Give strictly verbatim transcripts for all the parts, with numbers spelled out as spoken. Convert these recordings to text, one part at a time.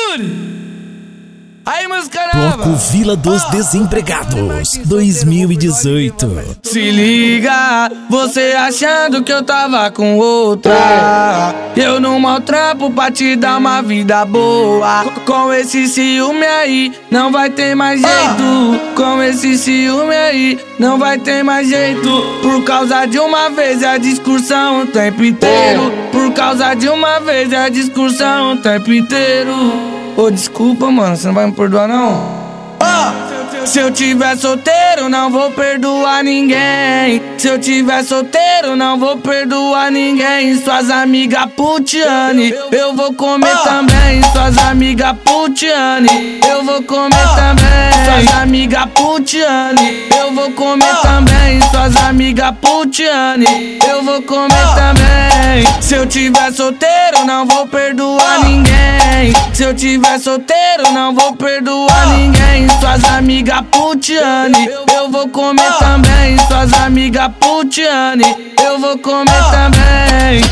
Yuri! Aí, música nova! Bloco Vila dos Desempregados dois mil e dezoito. Se liga, você achando que eu tava com outra. Eu não maltrapo pra te dar uma vida boa. Com esse ciúme aí, não vai ter mais jeito. Com esse ciúme aí, não vai ter mais jeito. Por causa de uma vez é a discussão o tempo inteiro. Por causa de uma vez é a discussão o tempo inteiro. Ô, oh, desculpa, mano, você não vai me perdoar, não? Oh, se eu tiver solteiro, não vou perdoar ninguém. Se eu tiver solteiro, não vou perdoar ninguém. Suas amigas putiane, eu vou comer também. Suas amigas putiane, eu vou comer também. Suas amigas putiane, eu vou comer também. Suas amigas putiane, eu vou comer também. Se eu tiver solteiro, não vou perdoar ninguém. Se eu tiver solteiro, não vou perdoar ninguém. Suas amigas putiane, eu vou comer também. Suas amigas putiane, eu vou comer também.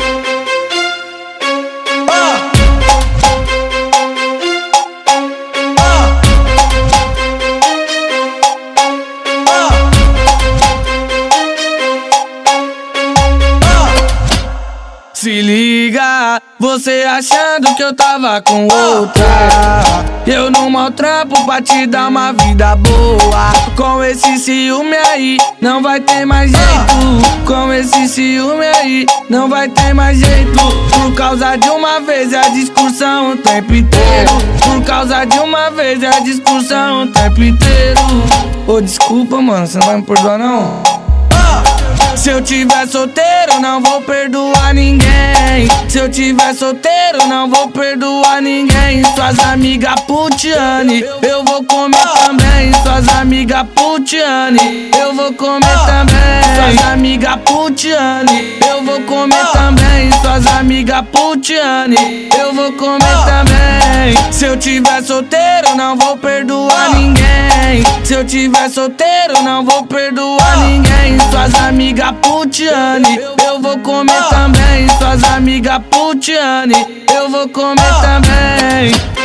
Se liga, você achando que eu tava com outra. Eu não maltrapo pra te dar uma vida boa. Com esse ciúme aí, não vai ter mais jeito. Com esse ciúme aí, não vai ter mais jeito. Por causa de uma vez é a discussão o tempo inteiro. Por causa de uma vez é a discussão o tempo inteiro. Ô, oh, desculpa, mano, você não vai me perdoar, não? Se eu tiver solteiro, não vou perdoar ninguém. Se eu tiver solteiro, não vou perdoar ninguém. Suas amigas putiane, eu vou comer também. Suas amigas putiane, eu vou comer também. Suas amigas putiane, eu vou comer também. Suas amigas putiane, eu vou comer também. Se eu tiver solteiro, não vou perdoar ninguém. Se eu tiver solteiro, não vou perdoar ninguém. Suas amigas putiane, eu vou comer também. Suas amigas putiane, eu vou comer também.